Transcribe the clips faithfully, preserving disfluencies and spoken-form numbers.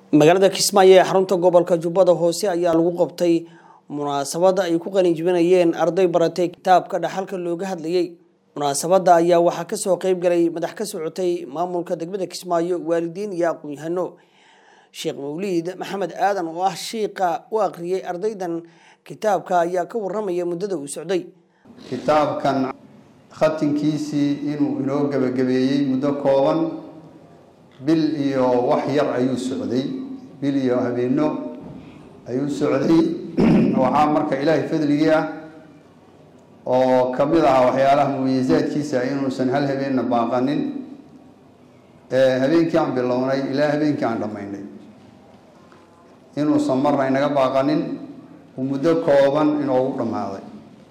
magaalada Kismaayo ee xarunta gobolka Jubbada Hoose ayaa lagu qabtay munaasabada ay ku qalin jibinayeen arday baratay kitaabka dhaxalka looga hadlayay. munaasabada ayaa waxa ka soo qayb galay madax ka socotay maamulka degmada Kismaayo, waalidiin iyo aqoon-yahano. Sheekh Mawlid Maxamed Aadan oo ah sheekha u aqriyay ardaydan kitaabka ayaa ka warramaya muddada uu socday. kitaabkan khatinkiisii inuu inoo gabagabeeyay muddo kooban bil iyo wax yar ayuu socday bil iyo habeeno ayuu socday waxa marka ilaahay fadligii ah oo kamid ah waxyaalaha mumiisaadkiisa inuu san hal habeenna baaqanin ee habeenkii aan bilownay ilaa habeenkii aan dhamaynay inuu samarna inaga baaqanin muddo kooban inuu dhamaaday.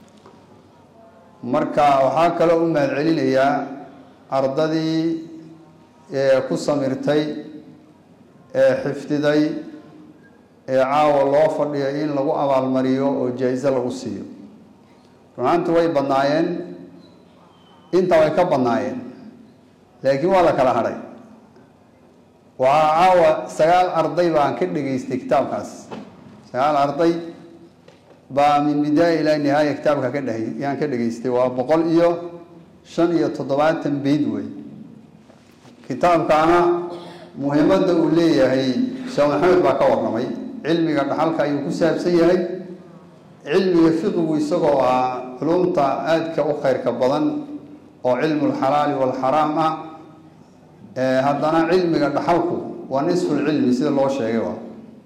marka waxa kale oo mahad celinayaa ardadii ee ku samirtay ee xifdiday ee caawa loo fadhiyo in lagu abaal mariyo oo jaa'iso lagu siiyo. runtii way badnaayeen inta way ka badnaayeen laakiin waa la kala haray. waa caawa sagaal arday baan ka dhageystay kitaabkaas sagaal arday baa min bidaaya ilaa nihaaya kitaabka ka dhahay yaan ka dhageystay waa boqol iyo shan iyo toddobaatan beyd wey. kitaabkaana muhiimadda uu leeyahay Sheekh Maxamed baa ka warramay cilmiga dhaxalka ayuu ku saabsan yahay. cilmiga fiqhu isagoo ah culumta aadka u khayrka badan oo cilmul xalaal wal xaraam ah ee haddana cilmiga dhaxalku waa nisful cilmi sida loo sheegay waa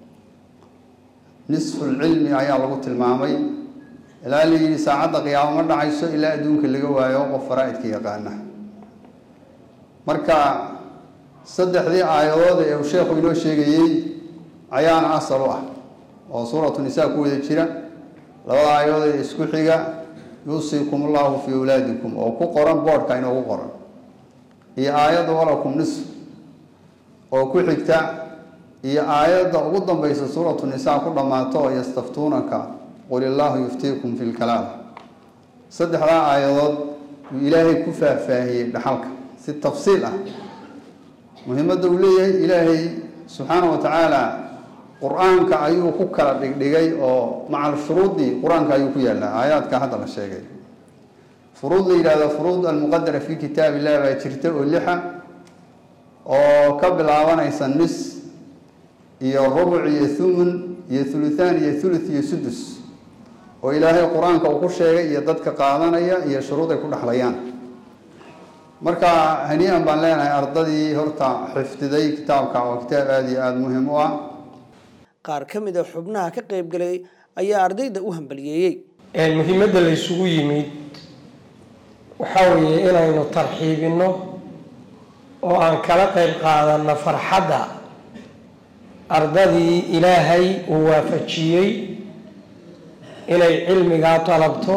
nisful cilmi ayaa lagu tilmaamay ilaa la yiri saacada qiyaamo ma dhacayso ilaa adduunka laga waayo qof faraa'idka yaqaana. marka saddexdii aayadood ee uu sheekhu inoo sheegayay ayaana asal u ah oo suuratu nisaa ku wada jira. labada aayadood ee isku xiga yusiikumullahu fi awlaadikum oo ku qoran boardka inoogu qoran iyo aayadda walakum nisf oo ku xigta iyo aayadda ugu dambaysa suuratu nisaa ku dhamaato oo yastaftuunaka qul illahu yuftiikum fil kalaam. saddexda aayadood ilaahay ku faahfaahiyay dhaxalka si tafsiil ah muhiimadda uu leeyahay. ilaahay subxaanahu wa tacaala qur-aanka ayuu ku kala dhigdhigay oo macal shuruudii qur-aanka ayuu ku yaallaa aayaadka hadda la sheegay. furuud la yidhahdo furuud almuqadara fi kitaab illah baa jirta oo lixa oo ka bilaabanaysa nis iyo rubuc iyo thumun iyo thuluthaan iyo thuluth iyo sudus oo ilaahay qur-aanka uu ku sheegay iyo dadka qaadanaya iyo shuruud ay ku dhaxlayaan. marka hanii'an baan leenahay ardadii horta xifdiday kitaabka oo kitaab aad iyo aad muhiim u ah. qaar ka mid ah xubnaha ka qayb galay ayaa ardayda u hambaliyeeyay. ee muhiimadda la isugu yimid waxa weeye inaynu tarxiibino oo aan kala qayb qaadano farxadda ardadii ilaahay uu waafajiyey inay cilmigaa talabto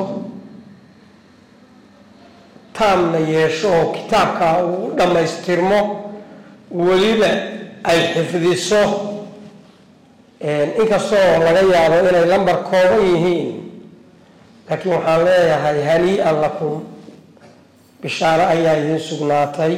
taamna yeesho oo kitaabka uu dhammaystirmo weliba ay xifdiso inkastoo laga yaabo inay lambar kooban yihiin laakiin waxaan leeyahay hanii'an lakum bishaaro ayaa idin sugnaatay.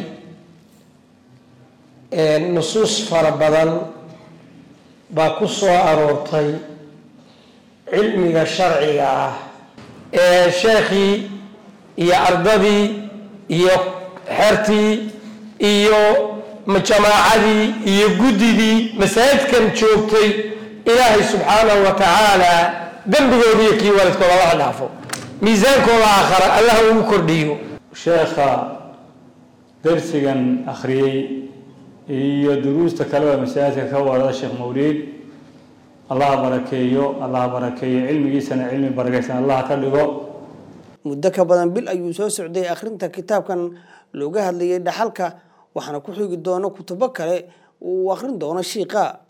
nusuus fara badan baa ku soo aroortay cilmiga sharciga ah ee sheekhii iyo ardadii iyo xertii iyo jamaacadii iyo guddidii masaajidkan joogtay ilaahay subxaanahu wa tacaala dembigooda iyo kii waalidkooda allaha dhaafo miisaankooda aakhara allaha ugu kordhiyo. sheekha darsigan akhriyey iyo duruusta kaleba masaajidka ka warada Sheekh Mawlid allaha barakeeyo allaha barakeeyo cilmigiisana cilmi barakaysan allaha ka dhigo. muddo ka badan bil ayuu soo socday akhrinta kitaabkan looga hadlayay dhaxalka waxaana ku xigi doona kutubo kale uu akhrin doono sheekha.